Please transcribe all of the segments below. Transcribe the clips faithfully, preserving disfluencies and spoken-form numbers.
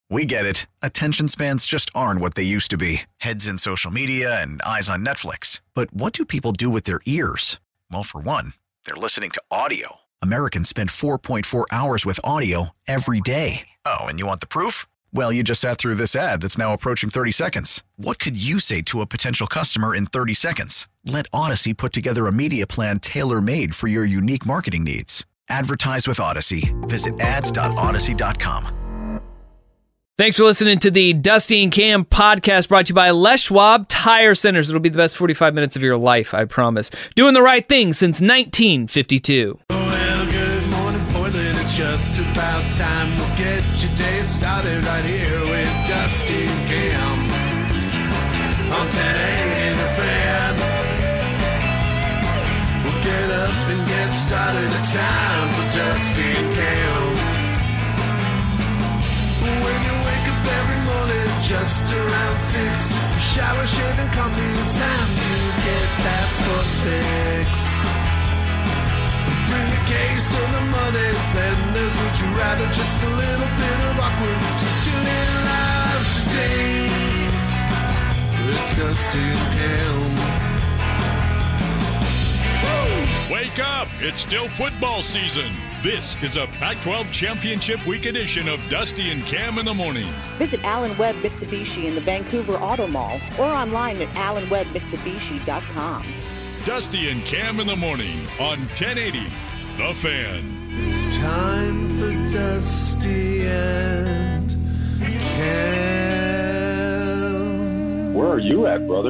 We get it. Attention spans just aren't what they used to be. Heads in social media and eyes on Netflix. But what do people do with their ears? Well, for one, they're listening to audio. Americans spend four point four hours with audio every day. Oh, and you want the proof? Well, you just sat through this ad that's now approaching thirty seconds. What could you say to a potential customer in thirty seconds? Let Odyssey put together a media plan tailor-made for your unique marketing needs. Advertise with Odyssey. Visit ads dot odyssey dot com. Thanks for listening to the Dusty and Cam podcast brought to you by Les Schwab Tire Centers. It'll be the best forty-five minutes of your life, I promise. Doing the right thing since nineteen fifty-two. Well, good morning, Portland. It's just about time. We'll get your day started right here with Dusty and Cam on ten eighty The Fan. We'll get up and get started. It's time for Dusty and Cam. When you wake up every morning just around six, shower, shave, and coffee, it's time to get that sports fix. Bring a case of the Mondays, then there's Would You Rather, just a little bit of awkward. So tune in live today. It's Dusty and Cam. Wake up! It's still football season. This is a Pac twelve Championship Week edition of Dusty and Cam in the Morning. Visit Allen Webb Mitsubishi in the Vancouver Auto Mall or online at allen webb mitsubishi dot com. Dusty and Cam in the Morning on ten eighty The Fan. It's time for Dusty and Cam. Where are you at, brother?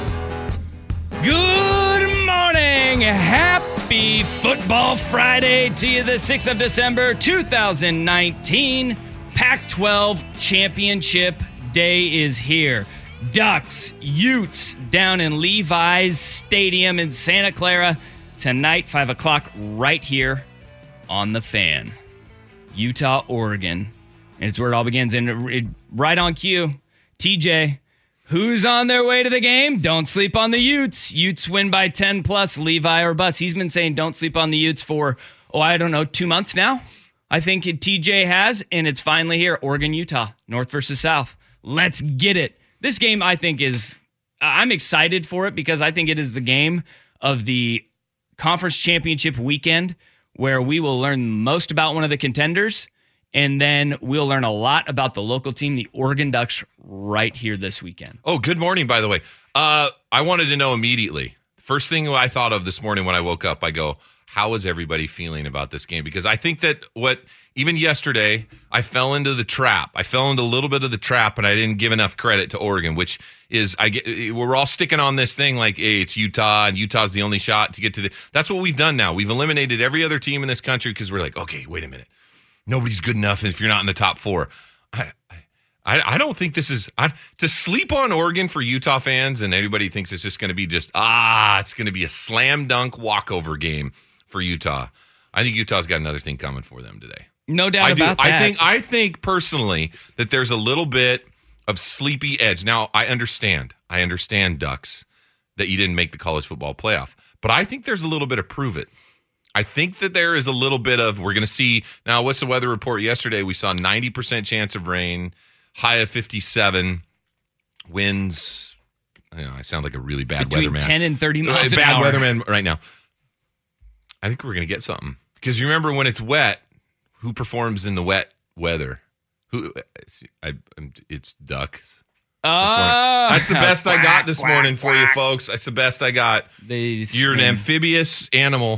Good morning! Happy Football Friday to you, the sixth of December, two thousand nineteen. Pac twelve Championship Day is here. Ducks, Utes down in Levi's Stadium in Santa Clara tonight, five o'clock, right here on The Fan. Utah, Oregon. And it's where it all begins. And right on cue, T J, who's on their way to the game? Don't sleep on the Utes. Utes win by ten plus, Levi or bust. He's been saying don't sleep on the Utes for, oh, I don't know, two months now? I think T J has, and it's finally here. Oregon, Utah, North versus South. Let's get it. This game, I think, is, I'm excited for it because I think it is the game of the conference championship weekend where we will learn most about one of the contenders, and then we'll learn a lot about the local team, the Oregon Ducks, right here this weekend. Oh, good morning, by the way. Uh, I wanted to know immediately. First thing I thought of this morning when I woke up, I go, how is everybody feeling about this game? Because I think that what, even yesterday, I fell into the trap. I fell into a little bit of the trap, and I didn't give enough credit to Oregon, which is, I get, we're all sticking on this thing like, hey, it's Utah, and Utah's the only shot to get to the, that's what we've done now. We've eliminated every other team in this country because we're like, okay, wait a minute. Nobody's good enough if you're not in the top four. I I, I don't think this is I, to sleep on Oregon for Utah fans, and everybody thinks it's just going to be just, ah, it's going to be a slam dunk walkover game for Utah. I think Utah's got another thing coming for them today. No doubt I do. about that. I think I think personally that there's a little bit of sleepy edge. Now, I understand. I understand, Ducks, that you didn't make the college football playoff. But I think there's a little bit of prove it. I think that there is a little bit of, we're going to see, now what's the weather report yesterday? We saw ninety percent chance of rain, high of fifty-seven, winds, you know, I sound like a really bad Between weatherman. ten and thirty miles an bad hour. Bad weatherman right now. I think we're going to get something. Because you remember when it's wet, who performs in the wet weather? Who? I, it's Ducks. Oh, that's the best I got this morning for you, folks. That's the best I got. They You're an amphibious animal.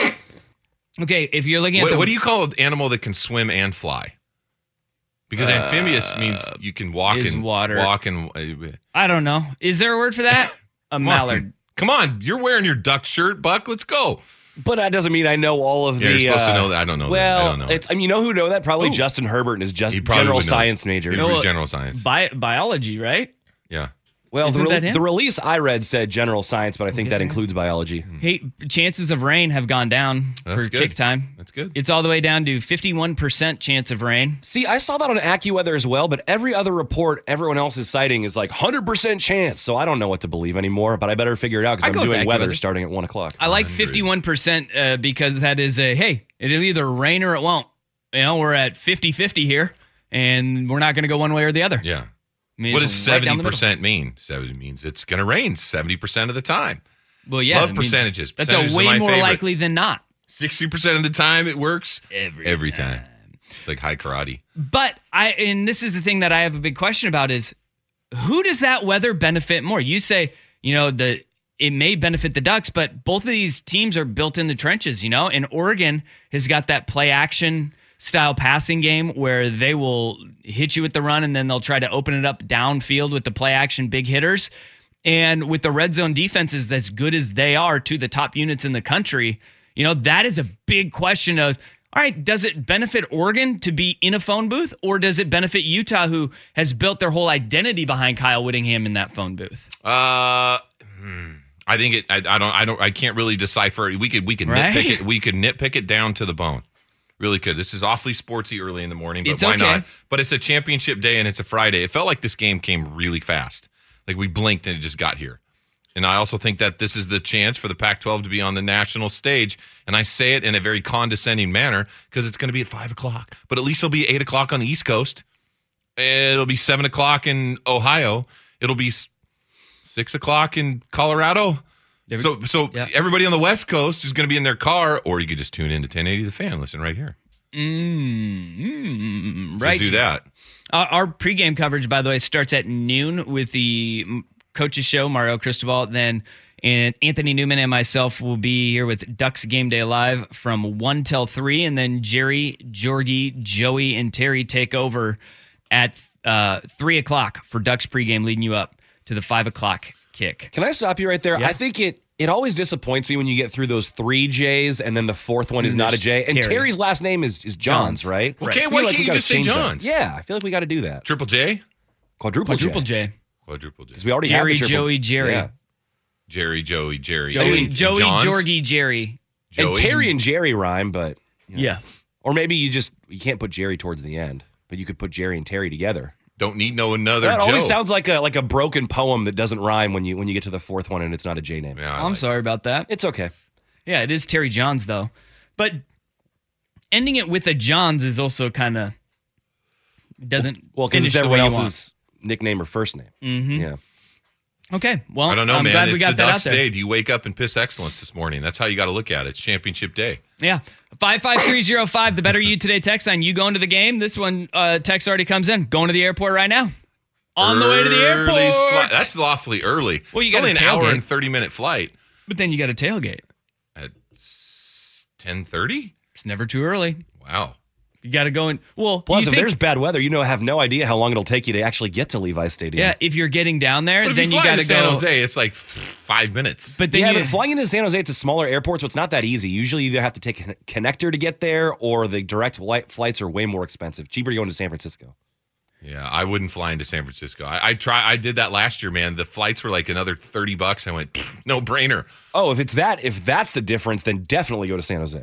Okay, if you're looking at what, the, what do you call an animal that can swim and fly? Because uh, amphibious means you can walk and water. walk and. Uh, I don't know. Is there a word for that? A come mallard. On. Come on, you're wearing your duck shirt, Buck. Let's go. But that doesn't mean I know all of yeah, the. You're supposed uh, to know that. I don't know. Well, that. I don't know. It's. I mean, you know who know that? Probably Ooh. Justin Herbert and his just He probably general would know. science major. He'd No, read general science. Bi- biology, right? Yeah. Well, the, Isn't that re- him? the release I read said general science, but I think Is that it? includes biology. Hey, chances of rain have gone down That's for good. kick time. That's good. It's all the way down to fifty-one percent chance of rain. See, I saw that on AccuWeather as well, but every other report everyone else is citing is like one hundred percent chance. So I don't know what to believe anymore, but I better figure it out I because go I'm with doing weather AccuWeather. starting at one o'clock. I like one hundred. fifty-one percent uh, because that is a, hey, it'll either rain or it won't. You know, we're at fifty-fifty here. and we're not going to go one way or the other. Yeah. I mean, What it's does right down seventy the middle. percent mean? seventy means it's going to rain seventy percent of the time. Well, yeah, Love it means- percentages. That's Percentages a are way my more favorite. likely than not. sixty percent of the time it works. Every, Every time. It's like high karate. But I, and this is the thing that I have a big question about is who does that weather benefit more? You say, you know, the it may benefit the Ducks, but both of these teams are built in the trenches, you know, and Oregon has got that play action style passing game where they will hit you with the run and then they'll try to open it up downfield with the play action big hitters. And with the red zone defenses as good as they are to the top units in the country, you know, that is a big question of, all right, does it benefit Oregon to be in a phone booth, or does it benefit Utah, who has built their whole identity behind Kyle Whittingham in that phone booth? Uh, hmm. I think it. I, I don't. I don't. I can't really decipher. We could. We could Right? nitpick it. We could nitpick it down to the bone. Really could. This is awfully sportsy early in the morning, but It's why okay. not? But it's a championship day and it's a Friday. It felt like this game came really fast. Like we blinked and it just got here. And I also think that this is the chance for the Pac twelve to be on the national stage. And I say it in a very condescending manner because it's going to be at five o'clock. But at least it'll be eight o'clock on the East Coast. It'll be seven o'clock in Ohio. It'll be s- six o'clock in Colorado. There- So, so yeah. everybody on the West Coast is going to be in their car, or you could just tune in to ten eighty The Fan. Listen right here. Mm, mm, Just right. do that. Our, our pregame coverage, by the way, starts at noon with the mm, coaches show, Mario Cristobal. Then and Anthony Newman and myself will be here with Ducks Game Day Live from one till three. And then Jerry, Jorgie, Joey, and Terry take over at uh, three o'clock for Ducks pregame, leading you up to the five o'clock kick. Can I stop you right there? Yeah. I think it it always disappoints me when you get through those three J's and then the fourth one is And not a there's J. And Terry. Terry's last name is, is Johns, Johns. right? Well, Right. can't, I feel why like can't we you gotta just say change that. Johns? Yeah, I feel like we got to do that. Triple J? Quadruple, Quadruple J. J. Quadruple J. Because we already Jerry, have the triple- Joey, Jerry. Yeah. Jerry, Joey, Jerry. Joey, And Joey, Johns? Jorgie, Jerry. Joey. And Terry and Jerry rhyme, but you know. Yeah. Or maybe you just you can't put Jerry towards the end, but you could put Jerry and Terry together. Don't need no another That Joe. always sounds like a like a broken poem that doesn't rhyme when you when you get to the fourth one and it's not a J name. Yeah, I I'm like sorry about that. It's okay. Yeah, it is Terry Johns, though. But ending it with a Johns is also kind of doesn't Well, because finish it's the way everyone you want. else's nickname or first name. Mm-hmm. Yeah. Okay, well, I don't know, I'm man. glad It's we got the that out Ducks there. day. Do you wake up and piss excellence this morning? That's how you got to look at it. It's championship day. Yeah, five five three zero five. The Better You Today text line. You going to the game? This one uh, text already comes in. Going to the airport right now. On the way to the Early airport. flight. That's awfully early. Well, you it's got only a an hour tailgate. and thirty minute flight But then you got a tailgate. at ten thirty. It's never too early. Wow. You got to go in. Well, Plus, you if think- there's bad weather, you know, have no idea how long it'll take you to actually get to Levi Stadium. yeah, if you're getting down there, But if then you you, fly got to to San go. Jose, it's like five minutes. But then yeah, you, but flying into San Jose, it's a smaller airport, so it's not that easy. Usually, you either have to take a connector to get there, or the direct flight flights are way more expensive. Cheaper going to San Francisco. Yeah, I wouldn't fly into San Francisco. I, I try. I did that last year, man. The flights were like another thirty bucks. I went, no brainer. Oh, if it's that, if that's the difference, then definitely go to San Jose.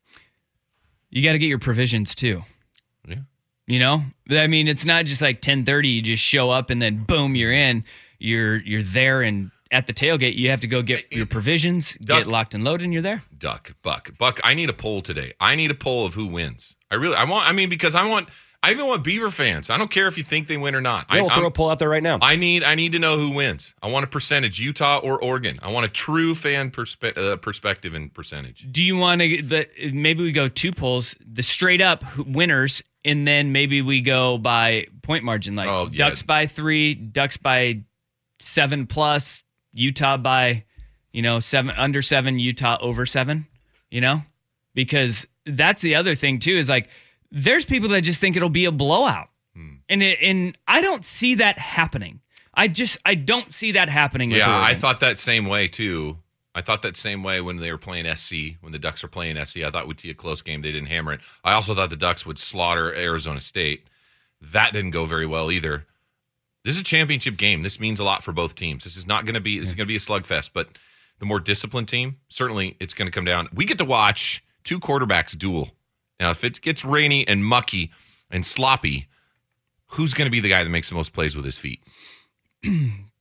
you got to get your provisions too. Yeah. You know, I mean, it's not just like ten thirty. You just show up and then boom, you're in. You're you're there, and at the tailgate, you have to go get your provisions, Duck. get locked and loaded, and you're there. Duck, Buck, Buck. I need a poll today. I need a poll of who wins. I really, I want. I mean, because I want. I even want Beaver fans. I don't care if you think they win or not. Yeah, I, we'll throw I'm- a poll out there right now. I need I need to know who wins. I want a percentage, Utah or Oregon. I want a true fan perspe- uh, perspective and percentage. Do you want to? The maybe we go two polls, the straight up winners, and then maybe we go by point margin, like Oh, yeah. Ducks by three, Ducks by seven plus, Utah by, you know, seven under seven, Utah over seven. You know, because that's the other thing too is like. There's people that just think it'll be a blowout. Hmm. And it, and I don't see that happening. I just I don't see that happening with Yeah, I Oregon. thought that same way too. I thought that same way when they were playing S C, when the Ducks were playing S C. I thought we'd see a close game. They didn't hammer it. I also thought the Ducks would slaughter Arizona State. That didn't go very well either. This is a championship game. This means a lot for both teams. This is not going to be this is going to be a slugfest, but the more disciplined team, certainly it's going to come down. We get to watch two quarterbacks duel. Now, if it gets rainy and mucky and sloppy, who's going to be the guy that makes the most plays with his feet?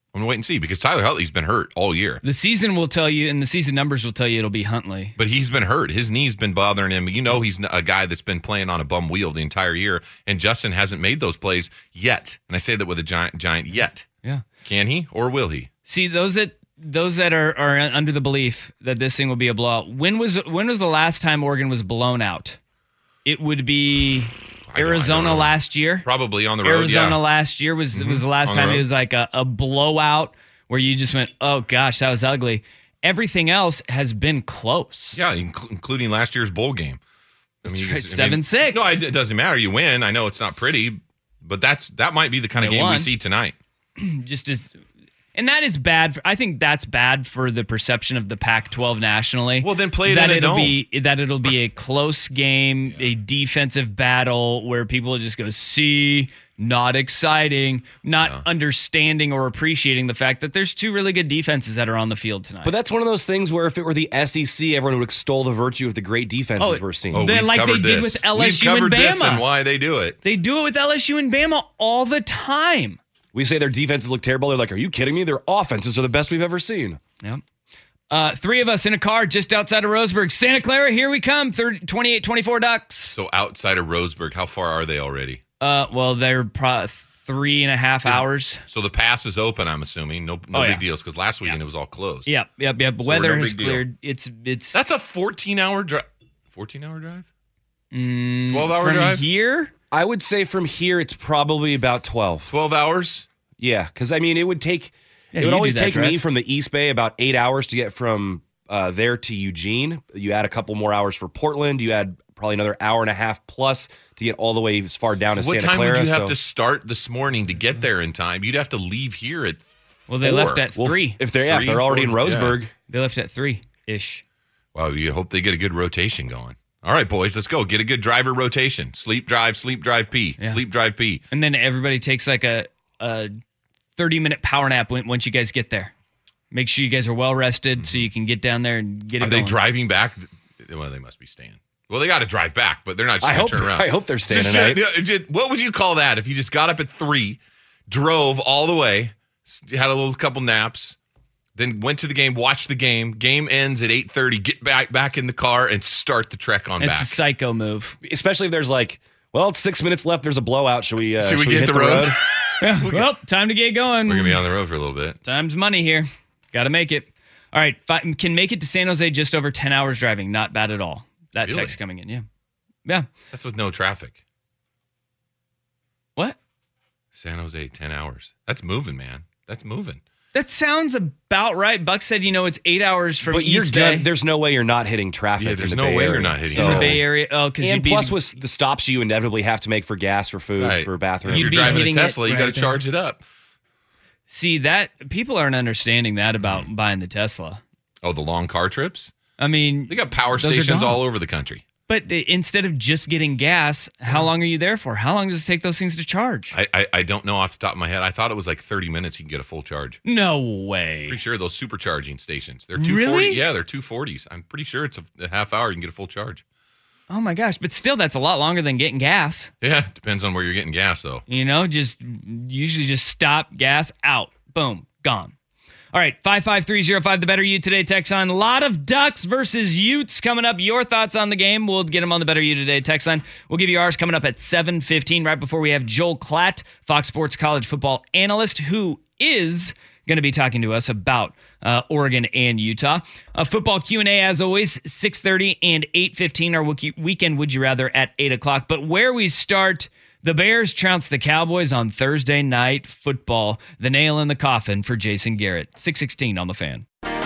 I'm going to wait and see because Tyler Huntley's been hurt all year. The season will tell you, and the season numbers will tell you it'll be Huntley. But he's been hurt. His knee's been bothering him. You know he's a guy that's been playing on a bum wheel the entire year, and Justin hasn't made those plays yet. And I say that with a giant, giant yet. Yeah. Can he or will he? See, those that those that are, are under the belief that this thing will be a blowout, when was when was the last time Oregon was blown out? It would be I don't- I Arizona don't know. last year. Probably on the road, Arizona yeah. last year was was the last On the time it road. was like a, a blowout where you just went, oh gosh, that was ugly. Everything else has been close. Yeah, inc- including last year's bowl game. I That's mean, right, it's- I seven mean- six. No, it doesn't matter. You win. I know it's not pretty, but that's that might be the kind of They game we won. see tonight. Just as, and that is bad. For, I think that's bad for the perception of the Pac twelve nationally. Well, then play it that in a it'll dome. be that it'll be a close game, a defensive battle where people just go, see, not exciting, not understanding or appreciating the fact that there's two really good defenses that are on the field tonight. But that's one of those things where if it were the S E C, everyone would extol the virtue of the great defenses Oh, we're seeing. Oh, Then we've like they covered did this. with L S U We've and covered this Bama. and why they do it. They do it with L S U and Bama all the time. We say their defenses look terrible. They're like, are you kidding me? Their offenses are the best we've ever seen. Yep. Uh, three of us in a car just outside of Roseburg. Santa Clara, here we come. twenty-eight twenty-four Ducks. So outside of Roseburg, how far are they already? Uh, well, they're pro- three and a half hours. So the pass is open, I'm assuming. No, no Oh, big yeah. deals because last weekend it was all closed. Yep, yep, yep. we're Weather no has big deal. cleared. It's it's That's a fourteen-hour drive. fourteen-hour drive? mm, twelve-hour from drive? here. I would say from here, it's probably about twelve. twelve hours? Yeah, because I mean, it would take, Yeah, it you would do always that take me drive. from the East Bay about eight hours to get from uh, there to Eugene. You add a couple more hours for Portland. You add probably another hour and a half plus to get all the way as far down as What Santa time Clara. would you have so- to start this morning to get there in time? You'd have to leave here at Well, they four. left at Well, three. If they're yeah, if Three, they're already in four, yeah. Roseburg, They left at three ish. Well, you hope they get a good rotation going. All right, boys, let's go. Get a good driver rotation. Sleep, drive, sleep, drive, pee. Yeah. Sleep, drive, pee. And then everybody takes like a a thirty minute power nap when, once you guys get there. Make sure you guys are well rested so you can get down there and get it Are they going. driving back? Well, they must be staying. Well, they got to drive back, but they're not just I going hope to turn around. I hope they're staying Just- tonight. uh, just- what would you call that if you just got up at three, drove all the way, s- had a little couple naps, then went to the game, watched the game. Game ends at eight thirty. Get back back in the car and start the trek on It's back. a psycho move. Especially if there's like, well, it's six minutes left. There's a blowout. Should we? Uh, Should we should get hit the road? Yeah. Well, time to get going. We're gonna be on the road for a little bit. Time's money here. Got to make it. All right. Fi- can make it to San Jose just over ten hours driving. Not bad at all. That Really? text coming in. Yeah. Yeah. That's with no traffic. What? San Jose, ten hours. That's moving, man. That's moving. That sounds about right. Buck said, you know, it's eight hours from But you're East Bay. dead. There's no way you're not hitting traffic. Yeah, in there's the no Bay way you're Area. not hitting So- in the traffic. Bay Area. Oh, because you'd And be plus, with the stops you inevitably have to make for gas, for food, Right. for If bathrooms. You'd you're be driving a hitting it Tesla, you got to right there. charge it up. see that people aren't understanding that about buying the Tesla. Oh, the long car trips? I mean, They got power Those are stations gone. all over the country. but they- instead of just getting gas, how long are you there for? How long does it take those things to charge? I, I I don't know off the top of my head. I thought it was like thirty minutes you can get a full charge. No way. Pretty sure those supercharging stations. They're two forty. Really? Yeah, they're two forties. I'm pretty sure it's a, a half hour you can get a full charge. Oh my gosh. But still, that's a lot longer than getting gas. Yeah, depends on where you're getting gas though. You know, just usually just stop, gas, out. Boom, gone. All right, five five three oh five, the Better You Today text line. A lot of Ducks versus Utes coming up. Your thoughts on the game. We'll get them on the Better You Today text line. We'll give you ours coming up at seven fifteen, right before we have Joel Klatt, Fox Sports college football analyst, who is going to be talking to us about uh, Oregon and Utah. Uh, football Q and A, as always, six thirty and eight fifteen. Our wiki- weekend Would You Rather at eight o'clock. But where we start, the Bears trounced the Cowboys on Thursday Night Football. The nail in the coffin for Jason Garrett. six sixteen on the Fan.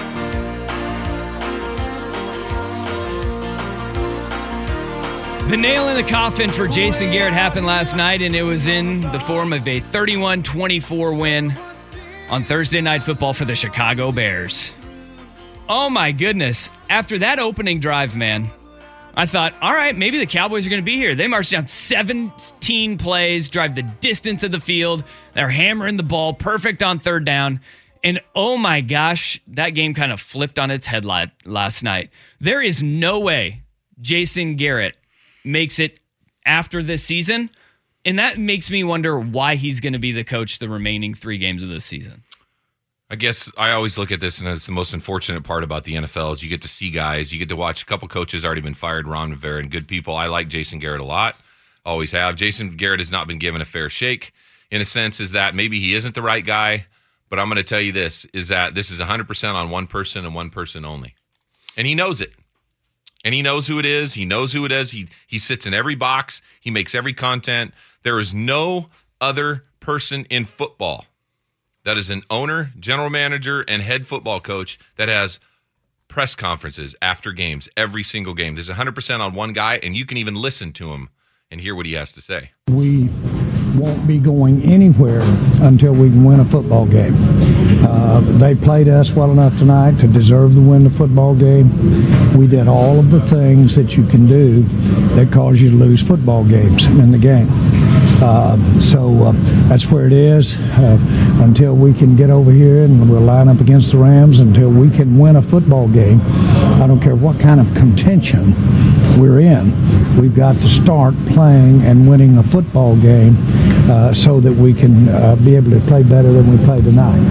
The nail in the coffin for Jason Garrett happened last night, and it was in the form of a thirty-one twenty-four win on Thursday Night Football for the Chicago Bears. Oh my goodness. After that opening drive, man, I thought, all right, maybe the Cowboys are going to be here. They marched down seventeen plays, drive the distance of the field. They're hammering the ball, perfect on third down. And oh my gosh, that game kind of flipped on its head la- last night. There is no way Jason Garrett makes it after this season. And that makes me wonder why he's going to be the coach the remaining three games of this season. I guess I always look at this, and it's the most unfortunate part about the N F L is you get to see guys, you get to watch a couple coaches already been fired, Ron Rivera, and good people. I like Jason Garrett a lot, always have. Jason Garrett has not been given a fair shake in a sense, is that maybe he isn't the right guy, but I'm going to tell you this, is that this is one hundred percent on one person and one person only. And he knows it. And he knows who it is. He knows who it is. He, he sits in every box. He makes every content. There is no other person in football that is an owner, general manager, and head football coach that has press conferences after games, every single game. There's one hundred percent on one guy, and you can even listen to him and hear what he has to say. We won't be going anywhere until we can win a football game. Uh, they played us well enough tonight to deserve to win the football game. We did all of the things that you can do that cause you to lose football games in the game. Uh, so uh, that's where it is. Uh, until we can get over here and we'll line up against the Rams, until we can win a football game, I don't care what kind of contention we're in, we've got to start playing and winning a football game uh, so that we can uh, be able to play better than we played tonight.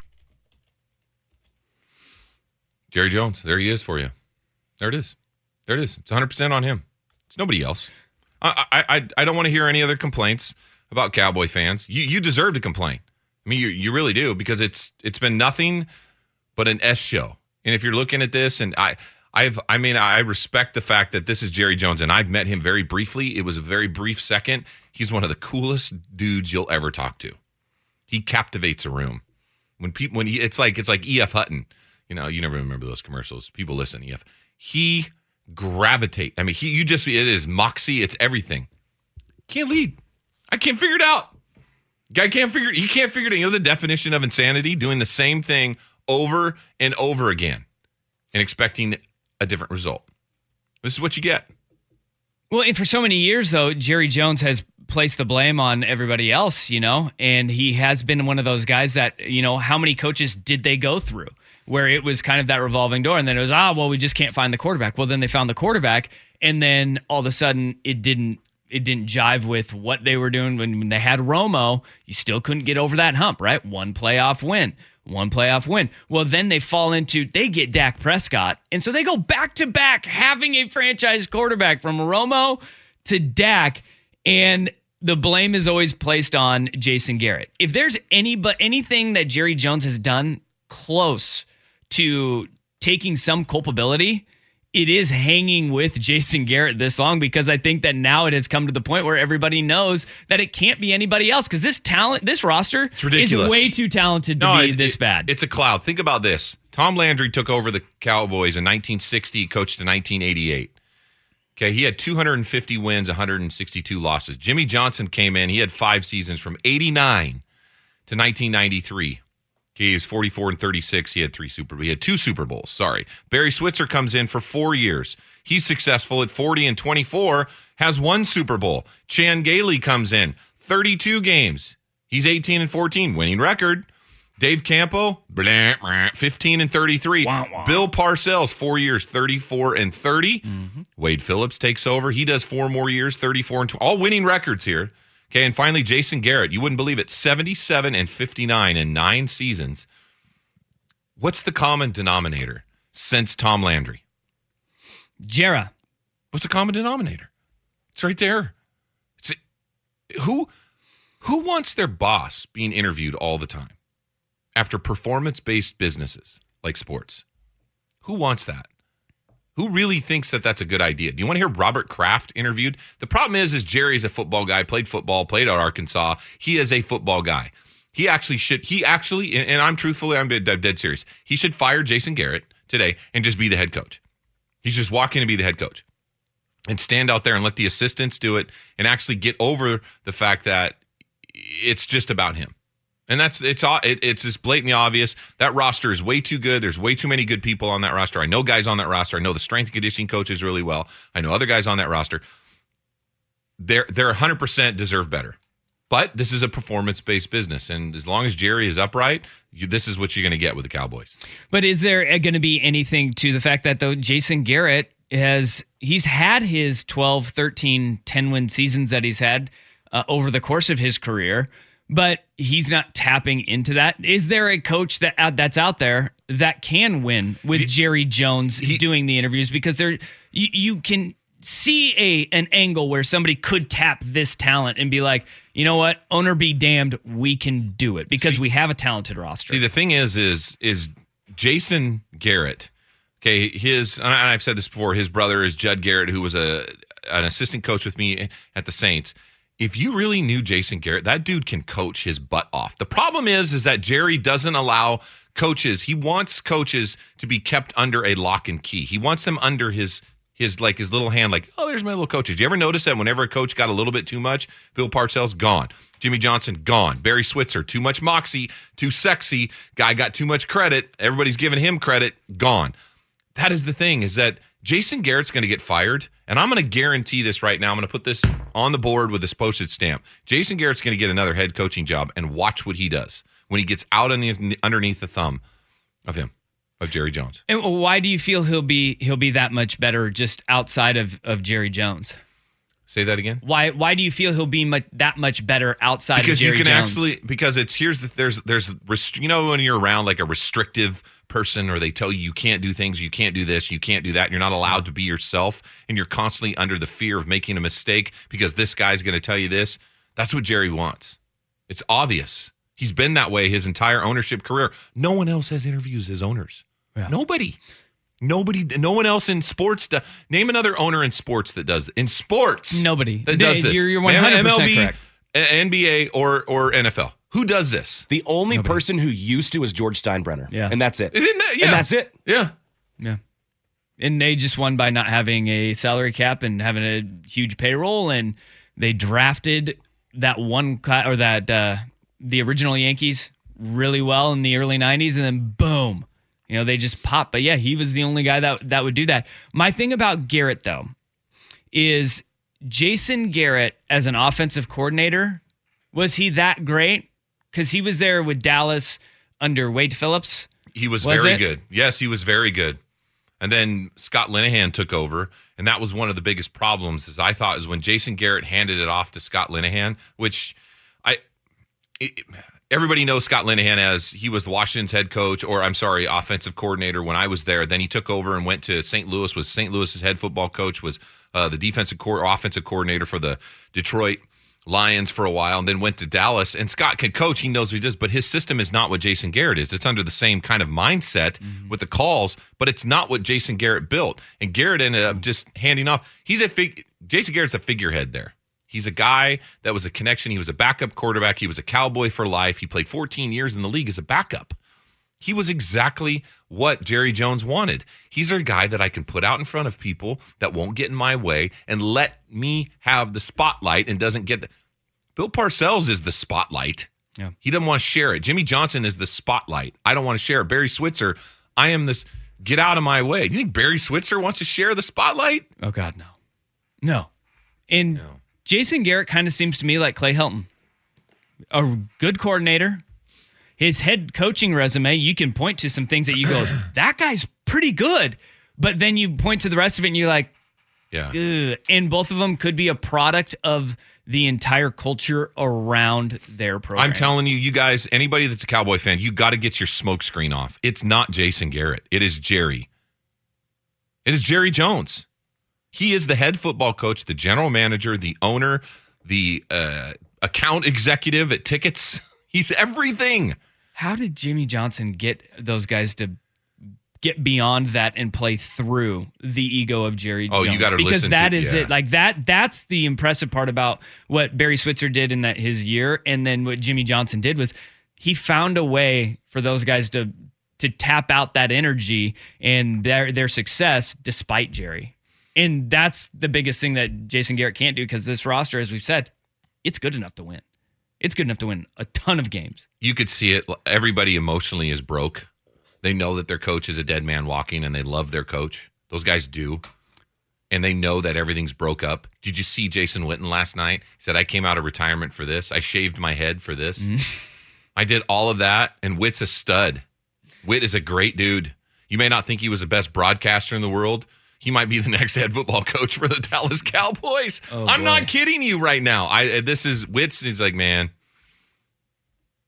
Jerry Jones, there he is for you. There it is. There it is. It's one hundred percent on him. It's nobody else. I I I, I don't want to hear any other complaints about Cowboy fans. You you deserve to complain. I mean, you you really do, because it's it's been nothing but an S show. And if you're looking at this, and I I've I mean I respect the fact that this is Jerry Jones, and I've met him very briefly. It was a very brief second. He's one of the coolest dudes you'll ever talk to. He captivates a room. When people when he it's like it's like E F Hutton. You know, you never remember those commercials. People listen, E F. He gravitate. I mean, he you just it is moxie, it's everything. Can't lead. I can't figure it out. Guy can't figure he can't figure it out. You know the definition of insanity? Doing the same thing over and over again and expecting a different result. This is what you get. Well, and for so many years, though, Jerry Jones has placed the blame on everybody else, you know, and he has been one of those guys that, you know, how many coaches did they go through where it was kind of that revolving door, and then it was, ah, well, we just can't find the quarterback. Well, then they found the quarterback, and then all of a sudden it didn't it didn't jive with what they were doing. When, when they had Romo, you still couldn't get over that hump, right? One playoff win. One playoff win. Well, then they fall into, they get Dak Prescott. And so they go back to back having a franchise quarterback from Romo to Dak. And the blame is always placed on Jason Garrett. If there's any, but anything that Jerry Jones has done close to taking some culpability, it is hanging with Jason Garrett this long, because I think that now it has come to the point where everybody knows that it can't be anybody else, because this talent, this roster is way too talented to no, be it, this it, bad. It's a cloud. Think about this. Tom Landry took over the Cowboys in nineteen sixty, coached in nineteen eighty-eight. Okay, he had two hundred fifty wins, one hundred sixty-two losses. Jimmy Johnson came in. He had five seasons from eighty-nine to nineteen ninety-three. He was forty-four and thirty-six. He had three Super He had two Super Bowls. Sorry. Barry Switzer comes in for four years. He's successful at forty and twenty-four, has one Super Bowl. Chan Gailey comes in, thirty-two games. He's eighteen and fourteen, winning record. Dave Campo, blah, blah, fifteen and thirty-three. Wah, wah. Bill Parcells, four years, thirty-four and thirty. Mm-hmm. Wade Phillips takes over. He does four more years, thirty-four and twenty. All winning records here. Okay, and finally, Jason Garrett. You wouldn't believe it, seventy-seven and fifty-nine in nine seasons. What's the common denominator since Tom Landry? Jera. What's the common denominator? It's right there. It's, who, who wants their boss being interviewed all the time after performance-based businesses like sports? Who wants that? Who really thinks that that's a good idea? Do you want to hear Robert Kraft interviewed? The problem is, is Jerry's a football guy, played football, played at Arkansas. He is a football guy. He actually should, he actually, and I'm truthfully, I'm dead, dead serious. He should fire Jason Garrett today and just be the head coach. He's just walking to be the head coach and stand out there and let the assistants do it and actually get over the fact that it's just about him. And that's it's it, it's just blatantly obvious. That roster is way too good. There's way too many good people on that roster. I know guys on that roster. I know the strength and conditioning coaches really well. I know other guys on that roster. They're they're one hundred percent deserve better. But this is a performance-based business, and as long as Jerry is upright, you, this is what you're going to get with the Cowboys. But is there going to be anything to the fact that, though, Jason Garrett has he's had his twelve, thirteen, ten-win seasons that he's had uh, over the course of his career, but he's not tapping into that. Is there a coach that uh, that's out there that can win with he, Jerry Jones he, doing the interviews? Because there, you, you can see a an angle where somebody could tap this talent and be like, you know what, owner be damned, we can do it because see, we have a talented roster. See, the thing is, is is Jason Garrett. Okay, his and I've said this before. His brother is Judd Garrett, who was a an assistant coach with me at the Saints. If you really knew Jason Garrett, that dude can coach his butt off. The problem is, is that Jerry doesn't allow coaches. He wants coaches to be kept under a lock and key. He wants them under his his like his little hand, like, oh, there's my little coaches. You ever notice that whenever a coach got a little bit too much, Bill Parcells gone, Jimmy Johnson gone, Barry Switzer too much moxie, too sexy, guy got too much credit, everybody's giving him credit, gone. That is the thing, is that Jason Garrett's going to get fired, and I'm going to guarantee this right now. I'm going to put this on the board with this postage stamp. Jason Garrett's going to get another head coaching job, and watch what he does when he gets out underneath the thumb of him, of Jerry Jones. And why do you feel he'll be he'll be that much better just outside of, of Jerry Jones? Say that again. Why why do you feel he'll be much, that much better outside because of Jerry you can Jones? Actually, because it's here's the, there's there's rest, you know when you're around like a restrictive person, or they tell you you can't do things, you can't do this, you can't do that, and you're not allowed to be yourself, and you're constantly under the fear of making a mistake because this guy's going to tell you this. That's what Jerry wants. It's obvious. He's been that way his entire ownership career. No one else has interviews as owners. Yeah. Nobody. Nobody. No one else in sports. Do, name another owner in sports that does in sports. Nobody that does this. You're, you're one hundred percent M L B, correct. N B A, or or N F L. Who does this? The only Nobody. person who used to was George Steinbrenner. Yeah. And that's it. Isn't that, yeah. And that's it. Yeah. Yeah. And they just won by not having a salary cap and having a huge payroll, and they drafted that one cla- or that uh, the original Yankees really well in the early nineties, and then boom, you know, they just popped. But yeah, he was the only guy that that would do that. My thing about Garrett though is Jason Garrett as an offensive coordinator, was he that great? Because he was there with Dallas under Wade Phillips. He was, was very it? good. Yes, he was very good. And then Scott Linehan took over, and that was one of the biggest problems, as I thought, is when Jason Garrett handed it off to Scott Linehan, which I it, everybody knows Scott Linehan as he was the Washington's head coach, or I'm sorry, offensive coordinator when I was there. Then he took over and went to Saint Louis, was Saint Louis's head football coach, was uh, the defensive co- offensive coordinator for the Detroit Lions for a while, and then went to Dallas. And Scott can coach, he knows what he does, but his system is not what Jason Garrett is. It's under the same kind of mindset mm-hmm. with the calls, but it's not what Jason Garrett built. And Garrett ended up just handing off. He's a fig. Jason Garrett's a figurehead there. He's a guy that was a connection. He was a backup quarterback. He was a Cowboy for life. He played fourteen years in the league as a backup. He was exactly what Jerry Jones wanted. He's a guy that I can put out in front of people that won't get in my way and let me have the spotlight and doesn't get the... Bill Parcells is the spotlight. Yeah. He doesn't want to share it. Jimmy Johnson is the spotlight. I don't want to share it. Barry Switzer, I am this... Get out of my way. Do you think Barry Switzer wants to share the spotlight? Oh, God, no. No. And No. Jason Garrett kind of seems to me like Clay Helton. A good coordinator. His head coaching resume, you can point to some things that you go, that guy's pretty good. But then you point to the rest of it and you're like, Yeah. ugh. And both of them could be a product of the entire culture around their program. I'm telling you, you guys, anybody that's a Cowboy fan, you got to get your smoke screen off. It's not Jason Garrett. It is Jerry. It is Jerry Jones. He is the head football coach, the general manager, the owner, the uh, account executive at Tickets. He's everything. How did Jimmy Johnson get those guys to get beyond that and play through the ego of Jerry Oh, Jones? you got to because listen that to is yeah. it. Like that. That's the impressive part about what Barry Switzer did in that his year, and then what Jimmy Johnson did was he found a way for those guys to to tap out that energy and their their success despite Jerry. And that's the biggest thing that Jason Garrett can't do, because this roster, as we've said, it's good enough to win. It's good enough to win a ton of games. You could see it. Everybody emotionally is broke. They know that their coach is a dead man walking, and they love their coach. Those guys do. And they know that everything's broke up. Did you see Jason Witten last night? He said, I came out of retirement for this. I shaved my head for this. Mm-hmm. I did all of that, and Witt's a stud. Witt is a great dude. You may not think he was the best broadcaster in the world. He might be the next head football coach for the Dallas Cowboys. Oh, I'm boy. not kidding you right now. I This is Witt's. He's like, man,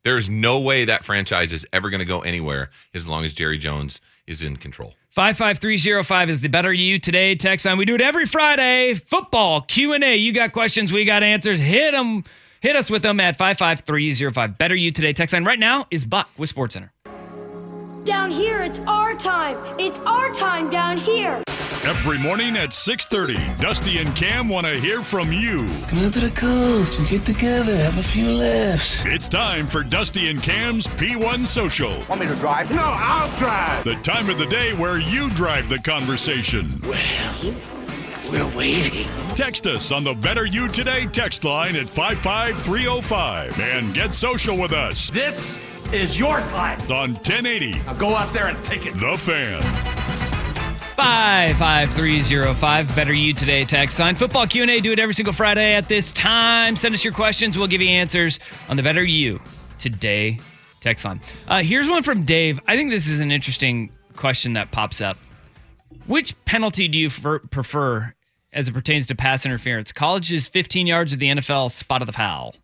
There's no way that franchise is ever going to go anywhere as long as Jerry Jones is in control. five five three zero five is the Better You Today text line. We do it every Friday. Football Q and A. You got questions, we got answers. Hit them. Hit us with them at five five three zero five. Better You Today text line right now is Buck with SportsCenter. Down here, it's our time. It's our time down here. Every morning at six thirty, Dusty and Cam want to hear from you. Come out to the coast. We get together, have a few laughs. It's time for Dusty and Cam's P one Social. Want me to drive? No, I'll drive. The time of the day where you drive the conversation. Well, we're waiting. Text us on the Better You Today text line at five five three zero five and get social with us. This is your time. On ten eighty. Now go out there and take it. The Fan. five five three zero five. Better You Today text line. Football Q and A. Do it every single Friday at this time. Send us your questions. We'll give you answers on the Better You Today text line. Uh, here's one from Dave. I think this is an interesting question that pops up. Which penalty do you prefer, prefer as it pertains to pass interference? College's fifteen yards or the N F L spot of the foul?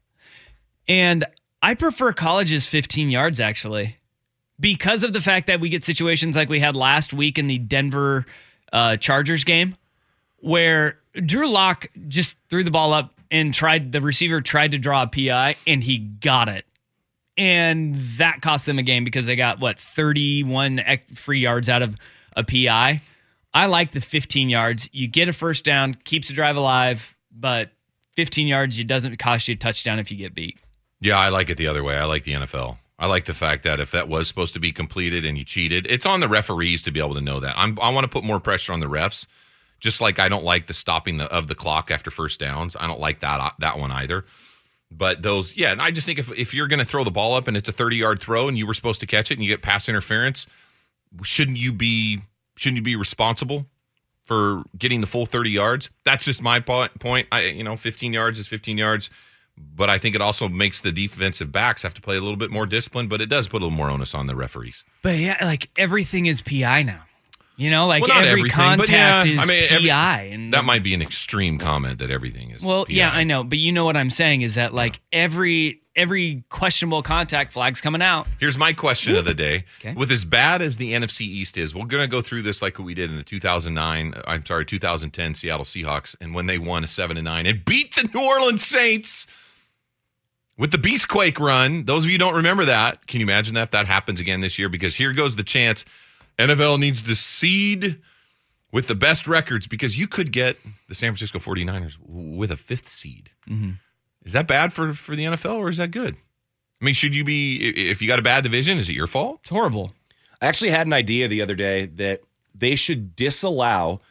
And I prefer college's fifteen yards, actually, because of the fact that we get situations like we had last week in the Denver uh, Chargers game where Drew Lock just threw the ball up and tried, the receiver tried to draw a P I and he got it. And that cost them a game because they got, what, thirty-one free yards out of a P I. I like the fifteen yards. You get a first down, keeps the drive alive, but fifteen yards, it doesn't cost you a touchdown if you get beat. Yeah, I like it the other way. I like the N F L. I like the fact that if that was supposed to be completed and you cheated, it's on the referees to be able to know that. I'm, I want to put more pressure on the refs, just like I don't like the stopping the, of the clock after first downs. I don't like that that one either. But those, yeah, and I just think if, if you're going to throw the ball up and it's a thirty-yard throw and you were supposed to catch it and you get pass interference, shouldn't you be shouldn't you be responsible for getting the full thirty yards? That's just my point. I, you know, fifteen yards is fifteen yards. But I think it also makes the defensive backs have to play a little bit more disciplined, but it does put a little more onus on the referees. But yeah, like everything is P I now. You know, like well, every contact yeah, is I mean, P I. Every, and that might be an extreme comment that everything is Well, P I. yeah, I know. But you know what I'm saying is that like yeah. every every questionable contact flag's coming out. Here's my question Ooh. of the day. Okay. With as bad as the N F C East is, we're going to go through this like we did in the two thousand nine, I'm sorry, two thousand ten Seattle Seahawks, and when they won a seven to nine and beat the New Orleans Saints with the Beastquake run. Those of you who don't remember that, can you imagine that if that happens again this year? Because here goes the chance. N F L needs to seed with the best records because you could get the San Francisco forty-niners with a fifth seed. Mm-hmm. Is that bad for, for the N F L or is that good? I mean, should you be, if you got a bad division, is it your fault? It's horrible. I actually had an idea the other day that they should disallow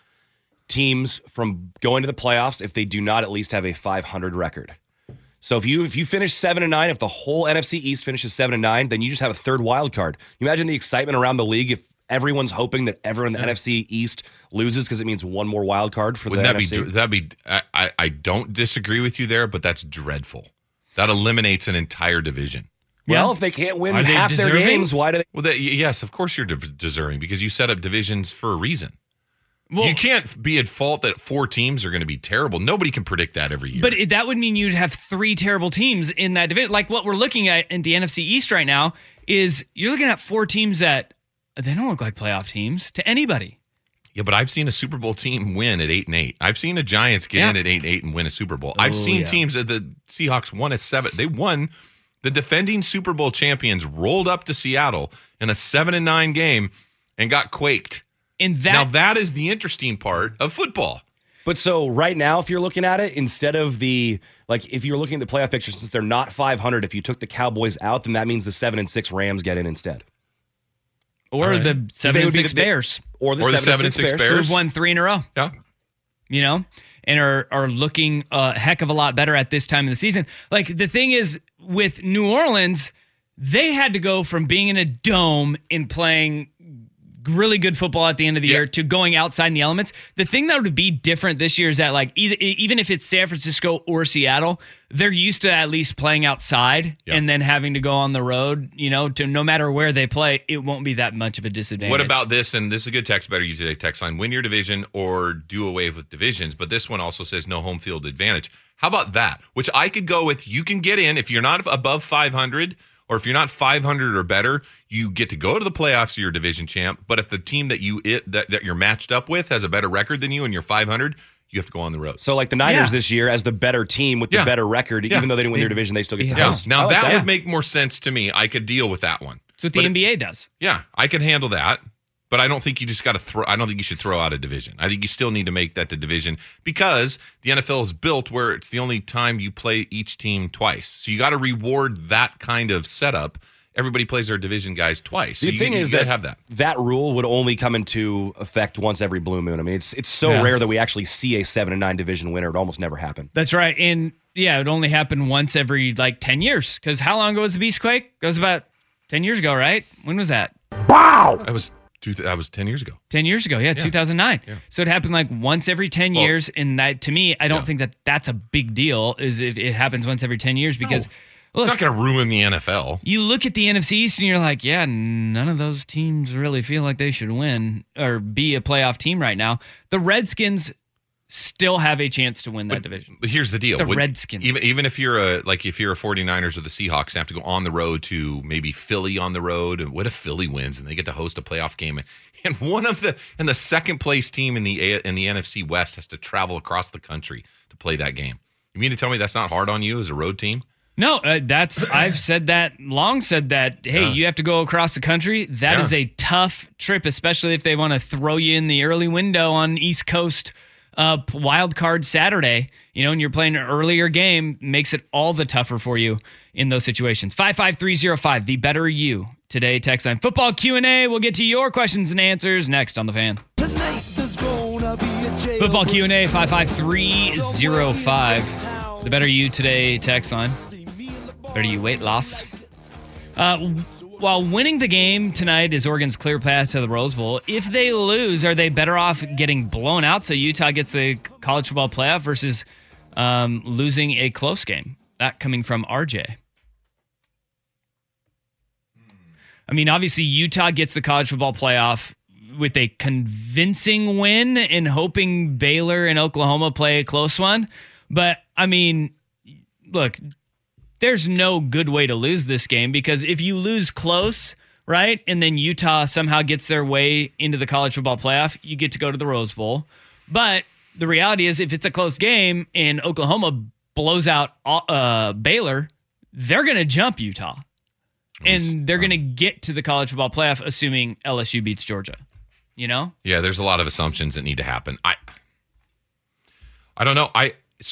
teams from going to the playoffs if they do not at least have a five hundred record. So if you if you finish seven and nine, if the whole N F C East finishes seven and nine, then you just have a third wild card. You imagine the excitement around the league if everyone's hoping that everyone in the yeah. N F C East loses because it means one more wild card for Wouldn't the that N F C? Be, that'd be. I, I don't disagree with you there, but that's dreadful. That eliminates an entire division. Well, yeah. if they can't win Are half their games, why do they? Well, that, yes, of course you're de- deserving because you set up divisions for a reason. Well, you can't be at fault that four teams are going to be terrible. Nobody can predict that every year. But it, that would mean you'd have three terrible teams in that division. Like what we're looking at in the N F C East right now is you're looking at four teams that they don't look like playoff teams to anybody. Yeah, but I've seen a Super Bowl team win at eight and eight. I've seen the Giants get yeah. in at eight and eight and win a Super Bowl. Oh, I've seen yeah. teams that the Seahawks won at seven. They won. The defending Super Bowl champions rolled up to Seattle in a seven and nine game and got quaked. And that, now that is the interesting part of football. But so right now, if you're looking at it, instead of the, like if you're looking at the playoff picture, since they're not five hundred, if you took the Cowboys out, then that means the seven and six Rams get in instead. Or right. the seven and six the, Bears. Or the, or seven, the seven and six, six Bears. Who've won three in a row. Yeah. You know? And are are looking a heck of a lot better at this time of the season. Like, the thing is, with New Orleans, they had to go from being in a dome and playing really good football at the end of the yep. year to going outside in the elements. The thing that would be different this year is that, like, either, even if it's San Francisco or Seattle, they're used to at least playing outside yep. and then having to go on the road, you know, to no matter where they play, it won't be that much of a disadvantage. What about this? And this is a good text, Better You Today text line. Win your division or do away with divisions. But this one also says no home field advantage. How about that? Which I could go with. You can get in if you're not above five hundred or if you're not five hundred or better, you get to go to the playoffs of your division champ. But if the team that you it, that, that you're matched up with has a better record than you and you're five hundred, you have to go on the road. So like the Niners Yeah. this year as the better team with the Yeah. better record, Yeah. even though they didn't win their division, they still get to Yeah. host. I Now like that, would make more sense to me. I could deal with that one. That's what the But N B A does. Yeah, I could handle that. But I don't think you just got to throw. I don't think you should throw out a division. I think you still need to make that the division because the N F L is built where it's the only time you play each team twice. So you got to reward that kind of setup. Everybody plays their division guys twice. So The you, thing you is gotta that have that. that rule would only come into effect once every blue moon. I mean, it's it's so Yeah. rare that we actually see a seven and nine division winner. It almost never happened. That's right. And yeah, it only happened once every like ten years. Because how long ago was the Beastquake? It was about ten years ago, right? When was that? That was two, that was ten years ago. ten years ago, yeah, two thousand nine. Yeah. So it happened like once every ten Well, years. And that, to me, I don't yeah. think that that's a big deal is if it happens once every ten years because, It's look, not going to ruin the N F L. you look at the N F C East and you're like, yeah, none of those teams really feel like they should win or be a playoff team right now. The Redskins still have a chance to win that division. But here's the deal. The When- Redskins. Even even if you're a like if you're a 49ers or the Seahawks and have to go on the road to maybe Philly on the road, and what if Philly wins and they get to host a playoff game, and one of the and the second place team in the A- in the N F C West has to travel across the country to play that game. You mean to tell me that's not hard on you as a road team? No, uh, that's I've said that long said that. Hey, Yeah. you have to go across the country. That Yeah. is a tough trip, especially if they want to throw you in the early window on East Coast uh, wild card Saturday. You know, and you're playing an earlier game, makes it all the tougher for you in those situations. Five five three zero five. The better you today. Text line football Q and A. We'll get to your questions and answers next on the Fan. Football Q and A five five three zero five. The better you today text line. Better you weight loss. Uh, while winning the game tonight is Oregon's clear path to the Rose Bowl, if they lose, are they better off getting blown out so Utah gets the college football playoff versus um, losing a close game? That coming from R J. I mean, obviously Utah gets the college football playoff with a convincing win and hoping Baylor and Oklahoma play a close one. But, I mean, look, there's no good way to lose this game because if you lose close, right, and then Utah somehow gets their way into the college football playoff, you get to go to the Rose Bowl. But the reality is if it's a close game and Oklahoma blows out uh, Baylor, they're going to jump Utah. And they're going to get to the college football playoff assuming L S U beats Georgia. You know? Yeah, there's a lot of assumptions that need to happen. I I don't know. I it's,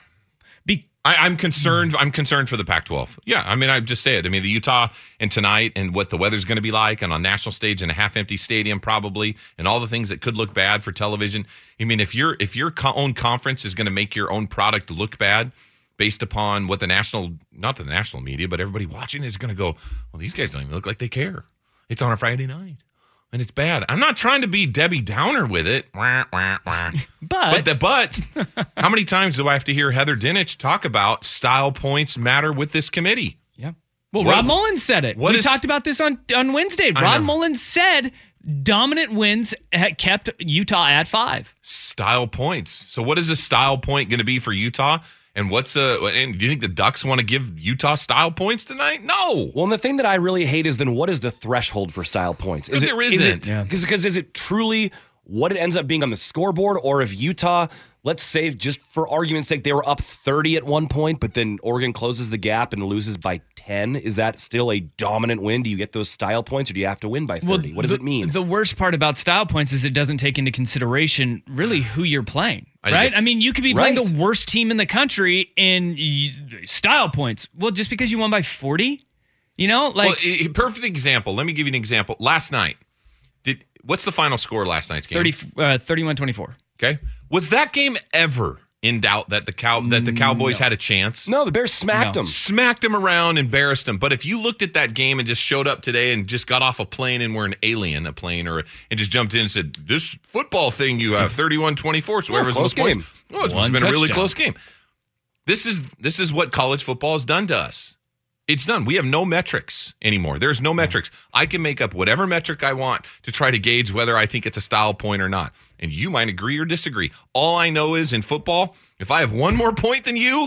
Be- I, I'm concerned. I'm concerned for the Pac twelve. Yeah, I mean, I just say it. I mean, the Utah and tonight and what the weather's going to be like, and on national stage in a half-empty stadium probably, and all the things that could look bad for television. I mean, if your if your co- own conference is going to make your own product look bad based upon what the national, not the national media, but everybody watching is going to go, well, these guys don't even look like they care. It's on a Friday night. And it's bad. I'm not trying to be Debbie Downer with it. Wah, wah, wah. But, But the but, how many times do I have to hear Heather Dinich talk about style points matter with this committee? yeah. Well, What- Rob Mullins said it. what We is- talked about this on, on Wednesday. I Rob know. Mullins said dominant wins had kept Utah at five. Style points. So what is a style point going to be for Utah? And what's a? And do you think the Ducks want to give Utah style points tonight? No. Well, and the thing that I really hate is then what is the threshold for style points? But there isn't. Yeah. Because is it truly what it ends up being on the scoreboard, or if Utah, let's say just for argument's sake, they were up thirty at one point, but then Oregon closes the gap and loses by ten, is that still a dominant win? Do you get those style points, or do you have to win by thirty? Well, what does the, it mean? The worst part about style points is it doesn't take into consideration really who you're playing, I think right? it's- I mean, you could be playing Right. the worst team in the country in y- style points. Well, just because you won by forty, you know, like well, a, a perfect example. Let me give you an example. Last night, did what's the final score of last night's game? thirty, uh, thirty-one twenty-four. Okay, was that game ever in doubt that the cow that the Cowboys had a chance? no, the Bears smacked No. them. Smacked him around, embarrassed him. But if you looked at that game and just showed up today and just got off a plane and were an alien, a plane, or and just jumped in and said, "This football thing you have thirty-one twenty-four, so Yeah, whoever's close most points." game. Oh, it must One have been a really touchdown. close game. This is this is what college football has done to us. It's done. We have no metrics anymore. There's no metrics. I can make up whatever metric I want to try to gauge whether I think it's a style point or not. And you might agree or disagree. All I know is in football, if I have one more point than you,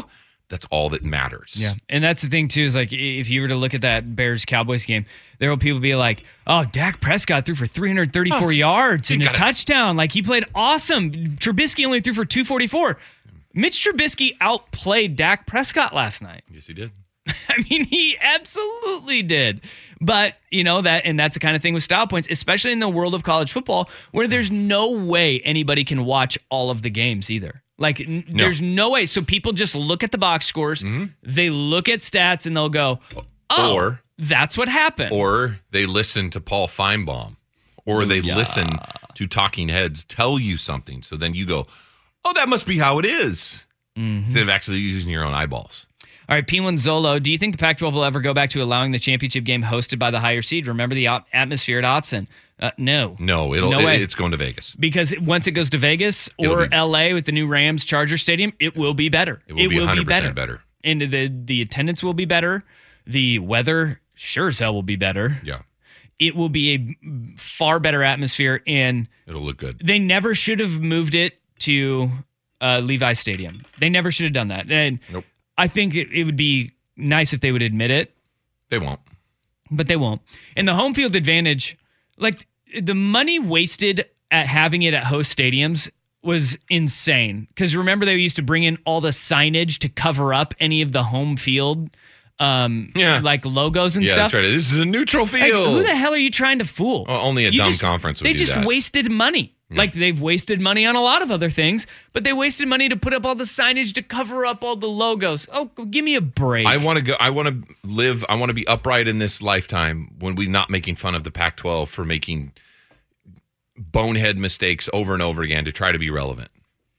That's all that matters. Yeah. And that's the thing, too, is like if you were to look at that Bears-Cowboys game, there will people be like, oh, Dak Prescott threw for three hundred thirty-four oh, yards and a gotta- touchdown. Like, he played awesome. Trubisky only threw for two forty-four. Mitch Trubisky outplayed Dak Prescott last night. Yes, he did. I mean, he absolutely did. But, you know, that and that's the kind of thing with style points, especially in the world of college football, where there's no way anybody can watch all of the games either. Like, n- no. there's no way. So people just look at the box scores, mm-hmm. they look at stats, and they'll go, oh, or, that's what happened. Or they listen to Paul Feinbaum, or they yeah. listen to talking heads tell you something. So then you go, oh, that must be how it is, mm-hmm. instead of actually using your own eyeballs. All right, P one Zolo, do you think the Pac twelve will ever go back to allowing the championship game hosted by the higher seed? Remember the atmosphere at Autzen? Uh, no. No, it'll, no it, it's going to Vegas. Because once it goes to Vegas or be, L A with the new Rams Charger Stadium, it will be better. It will it be one hundred percent better. better. And the, the attendance will be better. The weather, sure as hell, will be better. Yeah. It will be a far better atmosphere, and it'll look good. They never should have moved it to uh, Levi Stadium. They never should have done that. And nope. I think it, it would be nice if they would admit it. They won't. But they won't. And the home field advantage, like the money wasted at having it at host stadiums was insane. Because remember, they used to bring in all the signage to cover up any of the home field um, yeah. like logos and yeah, stuff. That's right. This is a neutral field. Like, who the hell are you trying to fool? Well, only a you dumb just, conference would They do just that. wasted money. Yeah. Like they've wasted money on a lot of other things, but they wasted money to put up all the signage to cover up all the logos. Oh, give me a break. I want to go. I want to live. I want to be upright in this lifetime when we're not making fun of the Pac twelve for making bonehead mistakes over and over again to try to be relevant.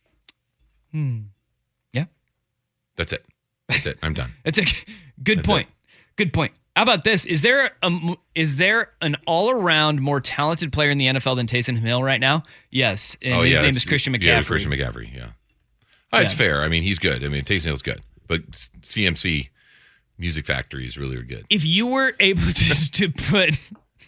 Hmm. Yeah. That's it. That's it. I'm done. That's a good That's point. It. Good point. How about this? Is there a, is there an all-around more talented player in the N F L than Taysom Hill right now? Yes. And oh, his yeah, name is Christian McCaffrey. Yeah, Christian McCaffrey, yeah. Oh, it's yeah. fair. I mean, he's good. I mean, Taysom Hill's good. But C M C Music Factory is really good. If you were able to, to put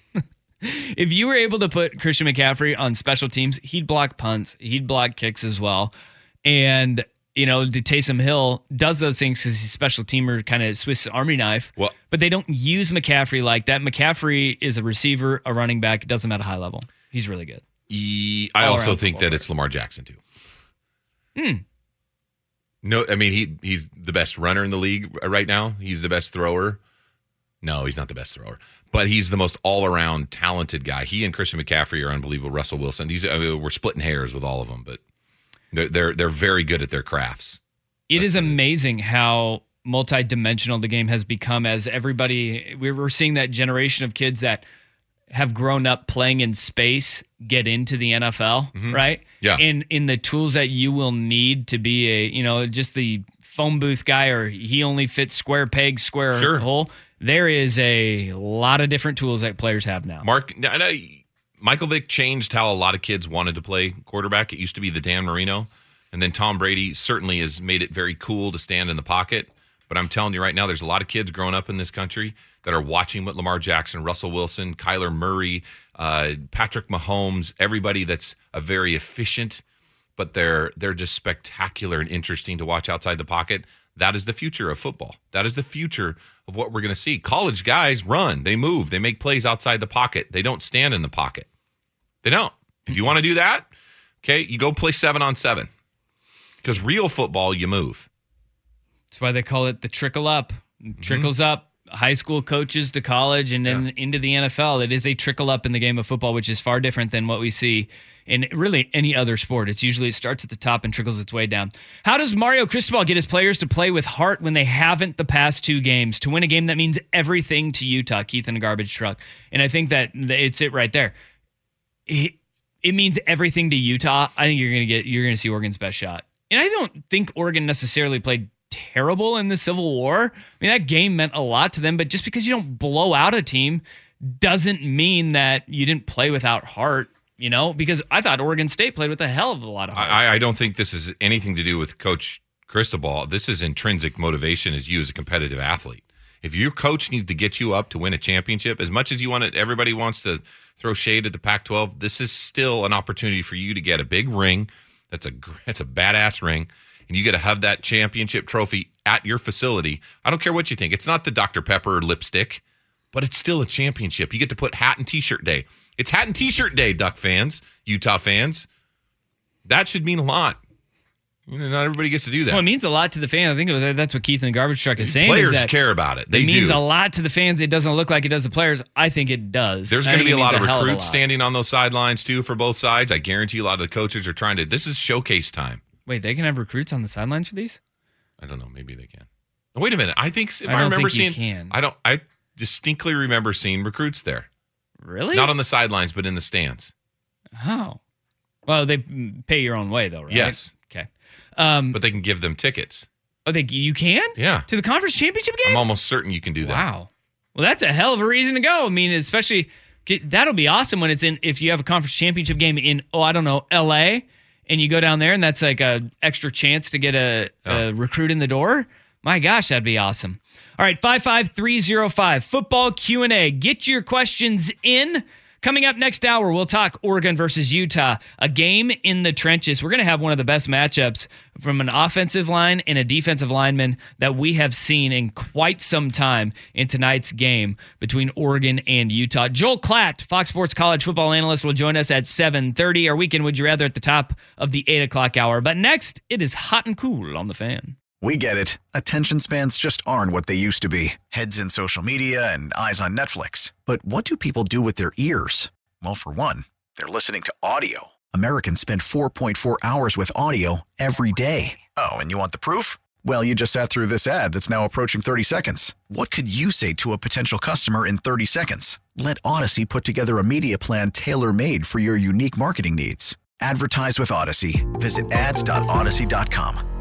if you were able to put Christian McCaffrey on special teams, he'd block punts, he'd block kicks as well. And you know, the Taysom Hill does those things because he's a special teamer, kind of Swiss Army knife. Well, but they don't use McCaffrey like that. McCaffrey is a receiver, a running back. It does him at a high level. He's really good. He, I also think that it's Lamar Jackson too. Hmm. No, I mean he he's the best runner in the league right now. He's the best thrower. No, he's not the best thrower, but he's the most all-around talented guy. He and Christian McCaffrey are unbelievable. Russell Wilson. These I mean, we're splitting hairs with all of them, but. They're they're very good at their crafts. It That's is amazing it is. how multidimensional the game has become. As everybody, we're seeing that generation of kids that have grown up playing in space get into the N F L, mm-hmm. right? Yeah. And in the tools that you will need to be a, you know, just the phone booth guy, or he only fits square peg, square sure. hole. There is a lot of different tools that players have now. Mark. I know, Michael Vick changed how a lot of kids wanted to play quarterback. It used to be the Dan Marino. And then Tom Brady certainly has made it very cool to stand in the pocket. But I'm telling you right now, there's a lot of kids growing up in this country that are watching what Lamar Jackson, Russell Wilson, Kyler Murray, uh, Patrick Mahomes, everybody that's a very efficient, but they're they're just spectacular and interesting to watch outside the pocket. That is the future of football. That is the future of what we're going to see. College guys run. They move. They make plays outside the pocket. They don't stand in the pocket. They don't. If you want to do that, okay, you go play seven on seven. Because real football, you move. That's why they call it the trickle up. It trickles mm-hmm. up high school coaches to college and then yeah. into the N F L. It is a trickle up in the game of football, which is far different than what we see in really any other sport. It's usually it starts at the top and trickles its way down. How does Mario Cristobal get his players to play with heart when they haven't the past two games? To win a game that means everything to Utah, Keith in a garbage truck. And I think that it's it right there. It, it means everything to Utah. I think you're gonna get you're gonna see Oregon's best shot. And I don't think Oregon necessarily played terrible in the Civil War. I mean, that game meant a lot to them, but just because you don't blow out a team doesn't mean that you didn't play without heart. You know, because I thought Oregon State played with a hell of a lot of heart. I, I don't think this is anything to do with Coach Cristobal. This is intrinsic motivation as you as a competitive athlete. If your coach needs to get you up to win a championship, as much as you want it, everybody wants to throw shade at the Pac twelve, this is still an opportunity for you to get a big ring. That's a that's a badass ring, and you get to have that championship trophy at your facility, I don't care what you think. It's not the Doctor Pepper lipstick, but it's still a championship. You get to put hat and T-shirt day. It's hat and T-shirt day, Duck fans, Utah fans. That should mean a lot. You know, not everybody gets to do that. Well, it means a lot to the fans. I think it was, that's what Keith in the garbage truck is saying. Players is that care about it. They it means do. a lot to the fans. It doesn't look like it does the players. I think it does. There's I going to think be a it lot of means hell recruits lot. standing on those sidelines, too, for both sides. I guarantee a lot of the coaches are trying to. This is showcase time. Wait, they can have recruits on the sidelines for these? I don't know. Maybe they can. Wait a minute. I think if I I, don't remember think you seeing. can. I don't. I distinctly remember seeing recruits there. Really? Not on the sidelines, but in the stands. Oh. Well, they pay your own way, though, right? Yes. Okay. Um, but they can give them tickets. Oh, they you can? Yeah. To the conference championship game? I'm almost certain you can do that. Wow. Well, that's a hell of a reason to go. I mean, especially get, that'll be awesome when it's in. If you have a conference championship game in, oh, I don't know, L A, and you go down there, and that's like a extra chance to get a, Oh. a recruit in the door. My gosh, that'd be awesome. All right, five five three oh five, football Q and A. Get your questions in. Coming up next hour, we'll talk Oregon versus Utah, a game in the trenches. We're going to have one of the best matchups from an offensive line and a defensive lineman that we have seen in quite some time in tonight's game between Oregon and Utah. Joel Klatt, Fox Sports college football analyst, will join us at seven thirty. Our weekend Would You Rather at the top of the eight o'clock hour. But next, it is hot and cool on the Fan. We get it. Attention spans just aren't what they used to be. Heads in social media and eyes on Netflix. But what do people do with their ears? Well, for one, they're listening to audio. Americans spend four point four hours with audio every day. Oh, and you want the proof? Well, you just sat through this ad that's now approaching thirty seconds. What could you say to a potential customer in thirty seconds? Let Odyssey put together a media plan tailor-made for your unique marketing needs. Advertise with Odyssey. Visit ads dot odyssey dot com.